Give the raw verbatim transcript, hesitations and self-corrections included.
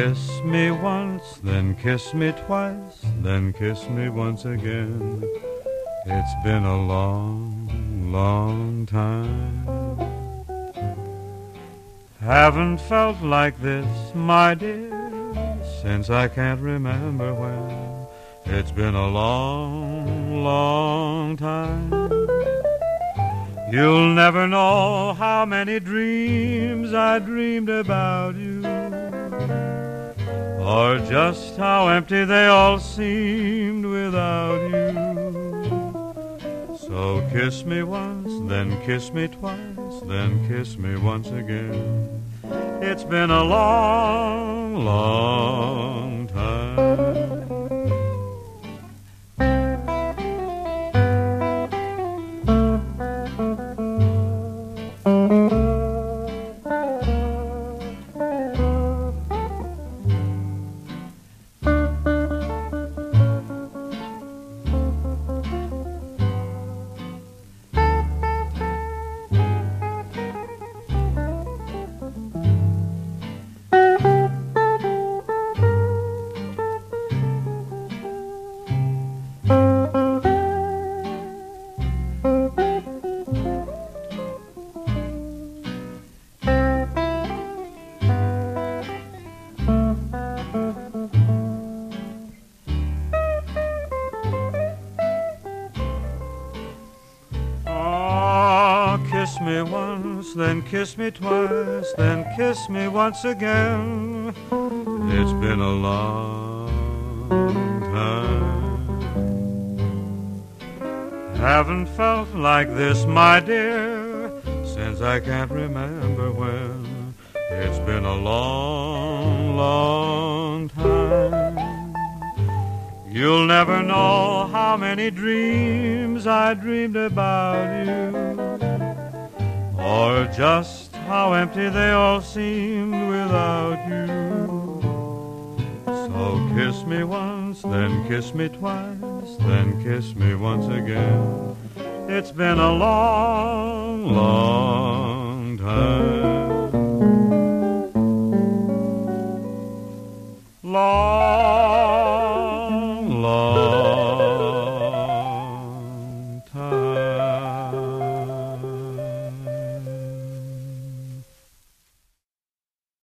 kiss me once, then kiss me twice, then kiss me once again. It's been a long, long time. Haven't felt like this, my dear, since I can't remember when. It's been a long, long time. You'll never know how many dreams I dreamed about you, or just how empty they all seemed without you. So kiss me once, then kiss me twice, then kiss me once again. It's been a long, long time. Kiss me once, then kiss me twice, then kiss me once again. It's been a long time. Haven't felt like this, my dear, since I can't remember when. It's been a long, long time. You'll never know how many dreams I dreamed about you, or just how empty they all seemed without you. So kiss me once, then kiss me twice, then kiss me once again. It's been a long, long time. Long